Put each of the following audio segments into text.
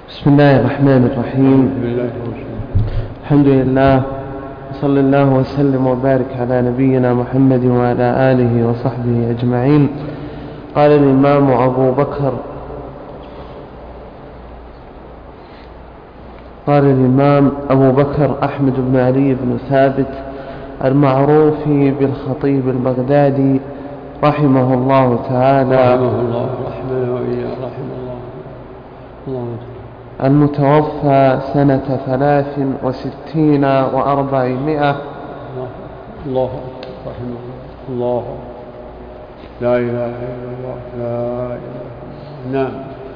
بسم الله الرحمن الرحيم. الحمد لله، صلى الله وسلم وبارك على نبينا محمد وعلى آله وصحبه أجمعين. قال الإمام أبو بكر أحمد بن علي بن ثابت المعروف بالخطيب البغدادي رحمه الله تعالى، المتوفى سنة 63 و400. الله رحمه الله. لا إله إلا الله. لا إله. نعم.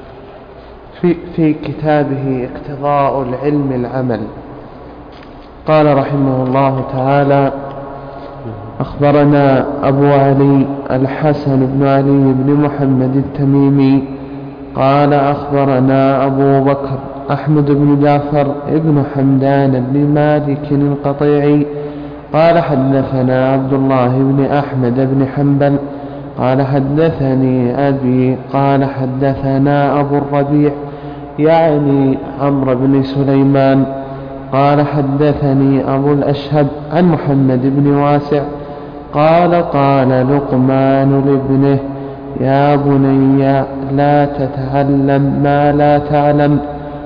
في كتابه اقتضاء العلم العمل قال رحمه الله تعالى: أخبرنا أبو علي الحسن بن علي بن محمد التميمي قال أخبرنا أبو بكر أحمد بن جعفر بن حمدان بن مالك القطيعي قال حدثنا عبد الله بن أحمد بن حنبل قال حدثني أبي قال حدثنا أبو الربيع يعني عمرو بن سليمان قال حدثني أبو الأشهب عن محمد بن واسع قال لقمان لابنه: يا بني لا تتعلم ما لا تعلم.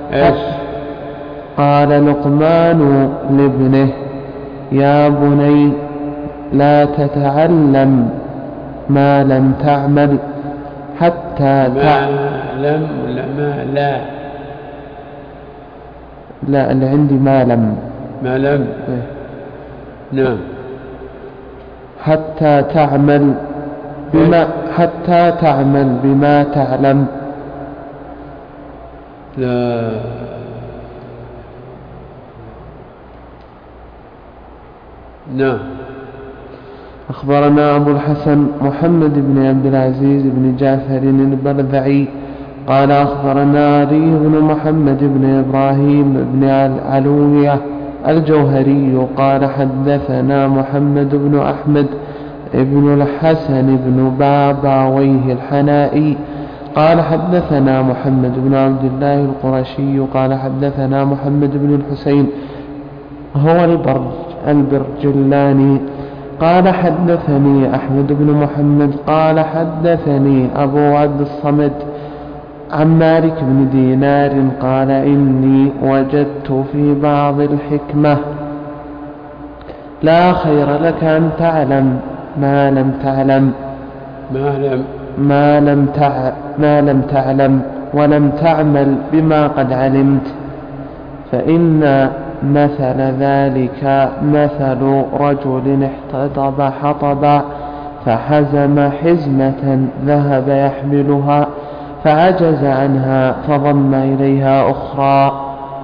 قال لقمان لابنه: يا بني لا تتعلم ما لم تعمل حتى لا اللي عندي ما لم نعم. حتى تعمل بما تعلم. لا. نعم. أخبرنا أبو الحسن محمد بن عبد العزيز بن جعفر البرذعي قال أخبرنا علي بن محمد بن إبراهيم بن علوية الجوهري قال حدثنا محمد بن أحمد ابن الحسن بن باباويه الحنائي قال حدثنا محمد بن عبد الله القرشي قال حدثنا محمد بن الحسين هو البرجلاني قال حدثني أحمد بن محمد قال حدثني أبو عبد الصمد عن مالك بن دينار قال إني وجدت في بعض الحكمة: لا خير لك أن تعلم ما لم تعلم ولم تعمل بما قد علمت، فإن مثل ذلك مثل رجل احتطب حطبا فحزم حزمة ذهب يحملها فعجز عنها فضم إليها أخرى.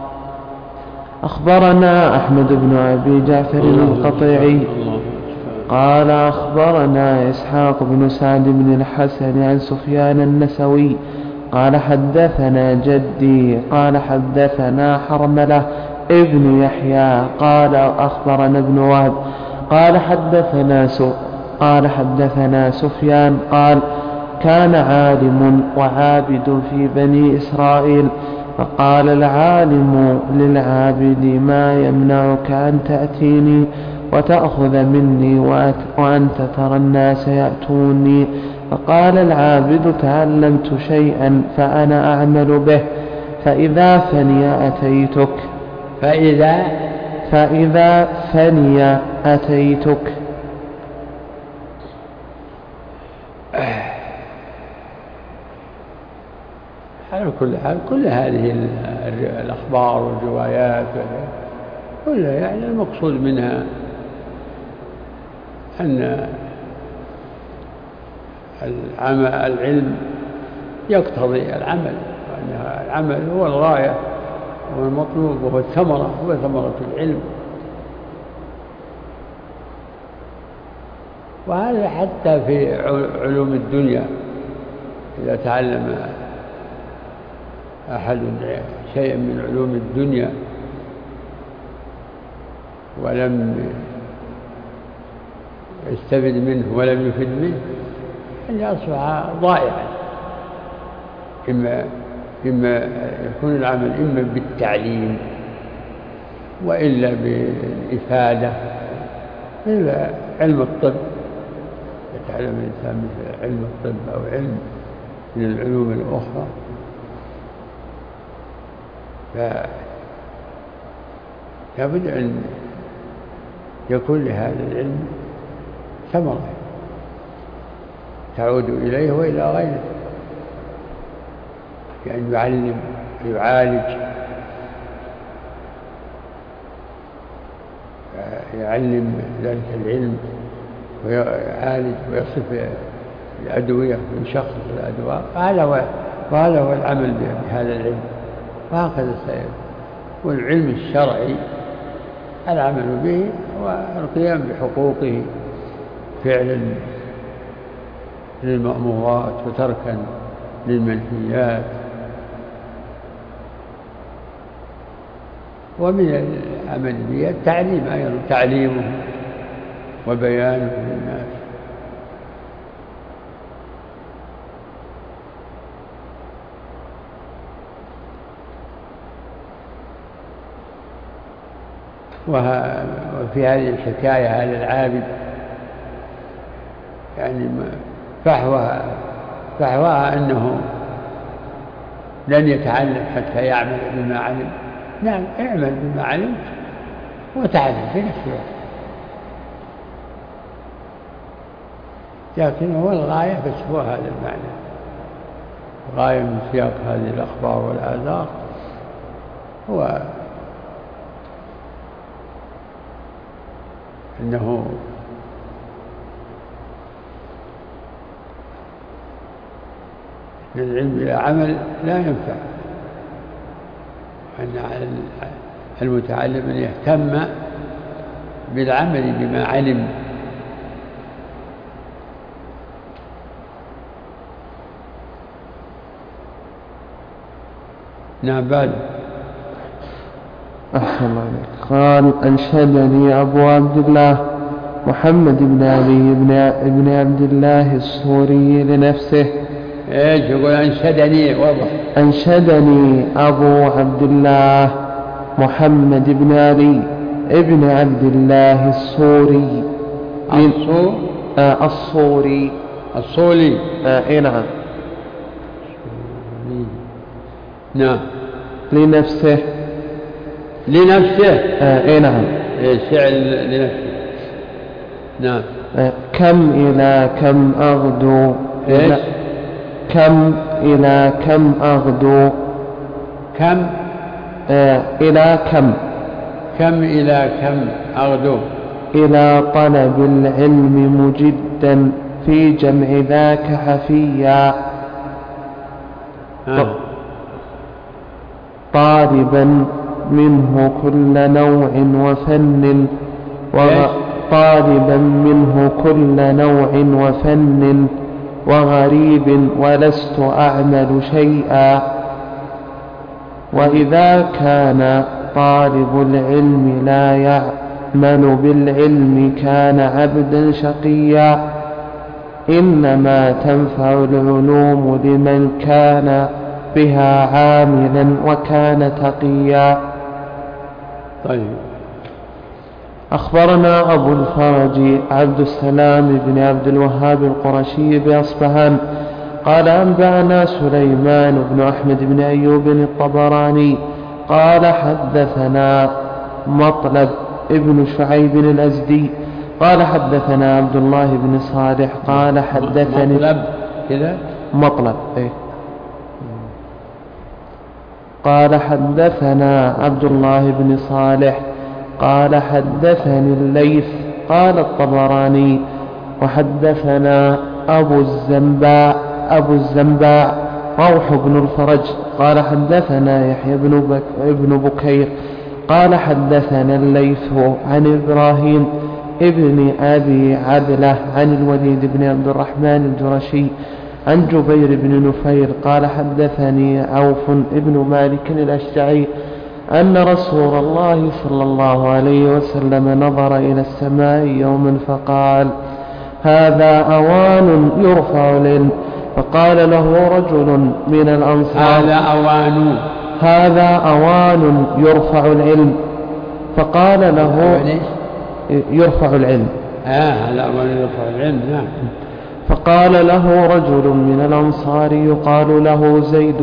أخبرنا أحمد بن أبي جعفر القطيعي قال أخبرنا إسحاق بن سعد بن الحسن عن سفيان النسوي قال حدثنا جدي قال حدثنا حرملة ابن يحيى قال أخبرنا ابن وهب قال حدثنا سفيان قال: كان عالم وعابد في بني إسرائيل، فقال العالم للعابد: ما يمنعك أن تأتيني وتأخذ مني وأنت ترى الناس يأتوني؟ فقال العابد: تعلمت شيئا فأنا أعمل به، فإذا فني أتيتك. على كل حال كل هذه الأخبار والروايات كلها يعني المقصود منها أن العلم يقتضي العمل، وأن العمل هو الغاية والمطلوب وهو الثمرة، هو ثمرة العلم. وهذا حتى في علوم الدنيا، إذا تعلم أحد شيئا من علوم الدنيا ولم يستفد منه ولم يفد منه أن يصبح ضائعا، إما إما يكون العمل إما بالتعليم وإلا بالإفادة. إلا علم الطب يتعلم الإنسان مثل علم الطب أو علم من العلوم الأخرى، فلابد أن يكون لهذا العلم ثمرة تعود إليه وإلى غيره، يعني يعلم ويعالج، يعلم ذلك العلم ويعالج ويصف الأدوية ويشخص الأدواء، وهذا هو العمل بهذا العلم، وهكذا سير. والعلم الشرعي العمل به والقيام بحقوقه فعلا للمأمورات وتركا للمنهيات. ومن العمل به التعليم أيضا، تعليمه وبيانه للناس. وفي هذه الحكاية هذا العابد يعني فحواها أنه لن يتعلم حتى يعمل بما علم. نعم، اعمل بما علمت وتعلم في نفس الوقت، لكن هو الغاية بس هو هذا المعنى. الغاية من سياق هذه الأخبار والآثار هو أنه العلم بلا عمل لا ينفع، أن على المتعلم أن يهتم بالعمل بما علم. نعم. بعد أحسن الله عليك. قال: أنشدني أبو عبد الله محمد بن علي بن عبد الله السوري لنفسه. ايش يقول؟ أنشدني، واضح. أنشدني أبو عبد الله محمد بن علي بن عبد الله السوري. الصوري. الصولي. نعم. نعم. لنفسه. نعم. شعر لنفسه. نعم. كم إلى كم أغدو. كم إلى كم أغدو. كم إلى كم. كم إلى كم أغدو. إلى طلب العلم مجدا في جمع ذاك حفيا. طالبا منه كل نوع وفن طالبا منه كل نوع وفن وغريب ولست أعمل شيئا. وإذا كان طالب العلم لا يعمل بالعلم كان عبدا شقيا. إنما تنفع العلوم لمن كان بها عاملا وكان تقيا. طيب. أخبرنا أبو الفرج عبد السلام بن عبد الوهاب القرشي بأصبهان قال: أنبأنا سليمان بن أحمد بن أيوب الطبراني قال: حدثنا مطلب ابن شعيب الأزدي قال: حدثنا عبد الله بن صالح قال: حدثني مطلب قال: حدثنا عبد الله بن صالح قال: حدثني الليث قال الطبراني: وحدثنا أبو الزنباع روح بن الفرج قال: حدثنا يحيى بن بكير قال: حدثنا الليث عن إبراهيم ابن أبي عبلة عن الوليد بن عبد الرحمن الجرشي عن جبير بن نفير قال: حدثني عوف ابن مالك الأشجعي أن رسول الله صلى الله عليه وسلم نظر إلى السماء يوما فقال: هذا أوان فقال له رجل من الأنصار: هذا أوان يرفع العلم. فقال له: يرفع العلم. هذا أوان يرفع العلم. نعم. فقال له رجل من الأنصار يقال له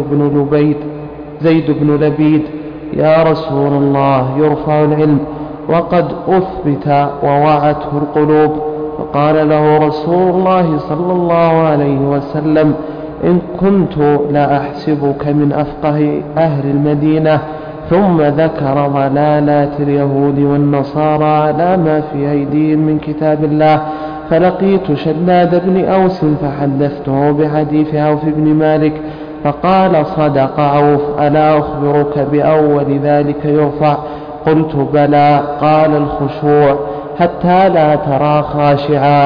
زيد بن لبيد: يا رسول الله، يرفع العلم وقد أثبت ووعته القلوب. فقال له رسول الله صلى الله عليه وسلم: إن كنت لا أحسبك من أفقه أهل المدينة. ثم ذكر ضلالات اليهود والنصارى على ما في أيديهم من كتاب الله. فلقيت شداد بن أوس فحدثته بحديث عوف بن مالك، فقال: صدق عوف، ألا أخبرك بأول ذلك يرفع؟ قلت: بلى. قال: الخشوع حتى لا ترى خاشعا.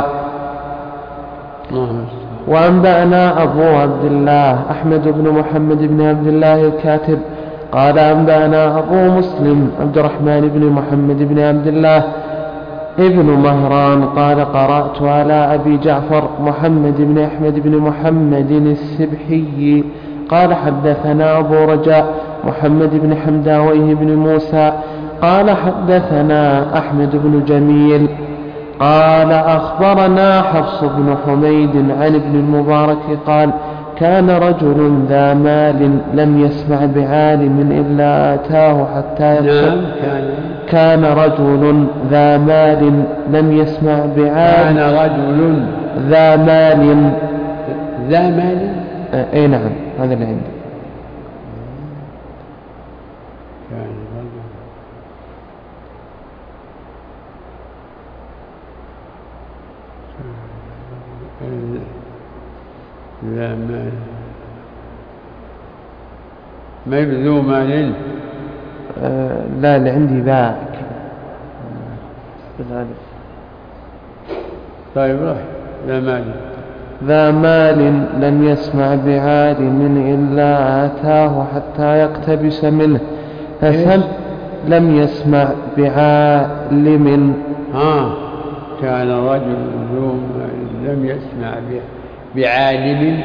وأنبأنا أبو عبد الله أحمد بن محمد بن عبد الله الكاتب قال: أنبأنا أبو مسلم عبد الرحمن بن محمد بن عبد الله ابن مهران قال: قرأت على أبي جعفر محمد بن أحمد بن محمد السبحي قال: حدثنا أبو رجاء محمد بن حمداويه بن موسى قال: حدثنا أحمد بن جميل قال: أخبرنا حفص بن حميد عن ابن المبارك قال: كان رجل ذا مال لم يسمع بعالم إلا آتاه حتى كان رجل ذا مال لم يسمع بعالم. كان رجل ذا مال. أي نعم، هذا اللي عندي. لا مال، ما يبذو مال. لا، اللي عندي ذاك. طيب روح. ذا مال لم يسمع بعالم إلا آتاه حتى يقتبس منه. لم يسمع بعالم. كان رجل لم يسمع بعالم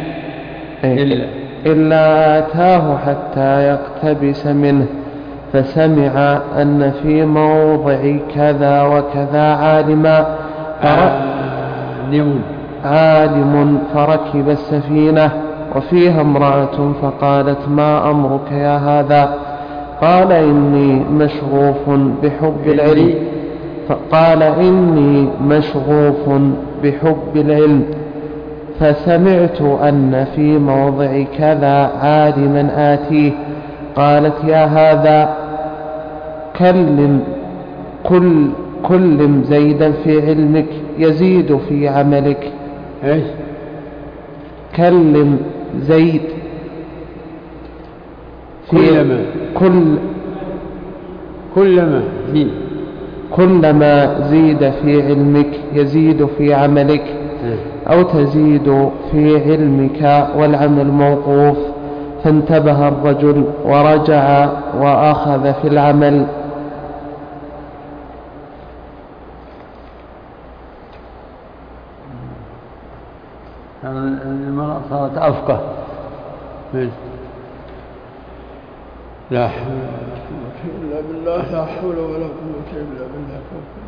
إلا آتاه حتى يقتبس منه، فسمع أن في موضع كذا وكذا عالم فركب السفينة وفيها امرأة فقالت: ما أمرك يا هذا؟ قال: إني مشغوف بحب العلم. فقال: إني مشغوف بحب العلم، فسمعت أن في موضع كذا عالما آتيه. قالت: يا هذا، كلم زيدا في علمك يزيد في عملك. كلم زيد كلما زيد في علمك يزيد في عملك، أو تزيد في علمك والعمل موقوف. فانتبه الرجل ورجع وأخذ في العمل. المرأة صارت أفقه. لا حول ولا قوة إلا بالله. لا حول ولا قوة إلا بالله.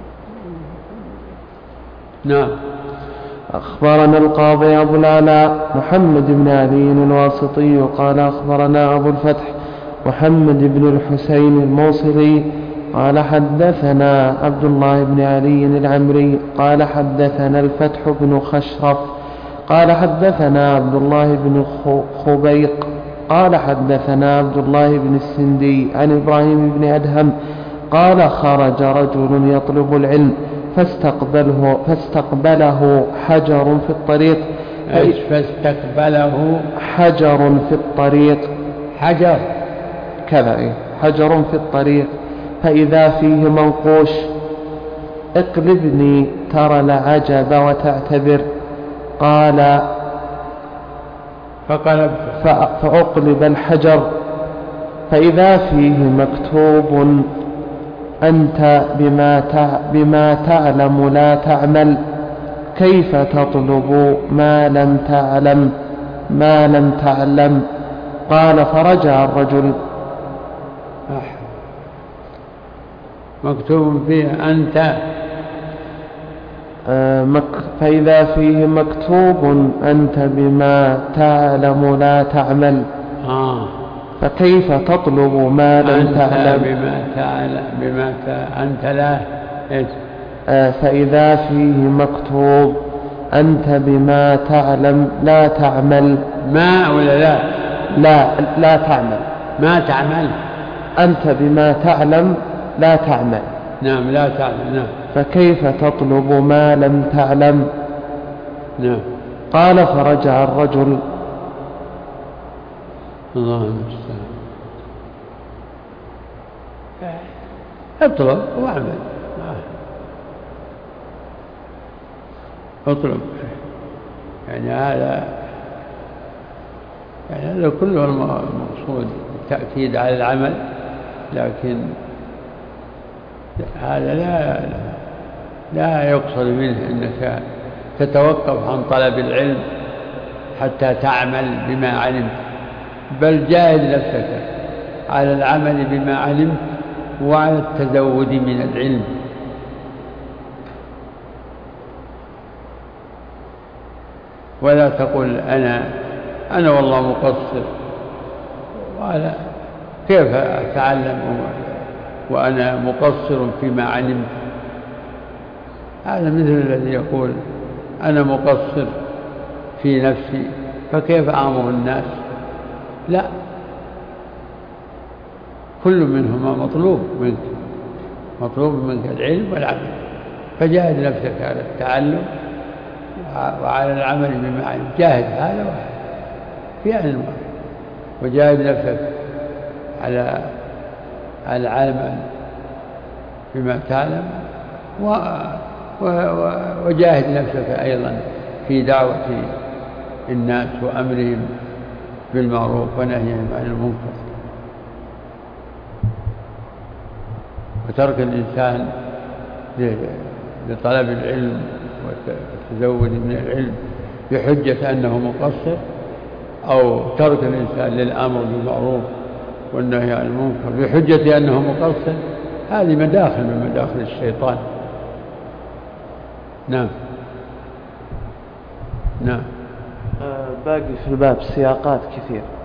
نعم. أخبرنا القاضي أبو العلاء محمد بن علي الواسطي قال: أخبرنا أبو الفتح محمد بن الحسين الموصلي قال: حدثنا عبد الله بن علي العمري قال: حدثنا الفتح بن خشرف قال: حدثنا عبد الله بن خبيق قال: حدثنا عبد الله بن السندي عن إبراهيم بن أدهم قال: خرج رجل يطلب العلم فاستقبله حجر في الطريق. فاستقبله حجر في الطريق. حجر في الطريق، فإذا فيه منقوش: اقلبني ترى العجب وتعتبر. قال: فأقلب الحجر فإذا فيه مكتوب: أنت بما تعلم لا تعمل، كيف تطلب ما لم تعلم؟ ما لم تعلم. قال فرجع الرجل. مكتوب فيه أنت، فإذا فيه مكتوب أنت بما تعلم لا تعمل، فكيف تطلب ما لم تعلم؟ أنت لا فإذا فيه مكتوب أنت بما تعلم لا تعمل. ما ولا لا؟ لا تعمل. ما تعمل. أنت بما تعلم لا تعمل. نعم لا تعمل. نعم. فكيف تطلب ما لم تعلم؟ نعم. قال فرجع الرجل. الله المستعان. اطلب واعمل. اطلب يعني هذا كله المقصود التأكيد على العمل، لكن هذا لا يقصد منه أنك تتوقف عن طلب العلم حتى تعمل بما علمت، بل جاهد نفسك على العمل بما علمت وعلى التزود من العلم. ولا تقل أنا والله مقصر، ولا كيف أتعلم وأنا مقصر فيما علمت؟ هذا مثل الذي يقول أنا مقصر في نفسي فكيف آمر الناس؟ لا، كل منهما مطلوب منك العلم والعمل، فجاهد نفسك على التعلم وعلى العمل بما علم. جاهد هذا واحد في علم، وجاهد نفسك على العمل بما تعلم، وجاهد نفسك أيضا في دعوة الناس وأمرهم بالمعروف ونهيهم عن المنكر. وترك الإنسان لطلب العلم والتزود من العلم بحجة أنه مقصر، أو ترك الإنسان للأمر بالمعروف والنهي عن المنكر بحجة أنه مقصر، هذه مداخل من مداخل الشيطان. نعم. باقي في الباب سياقات كثير.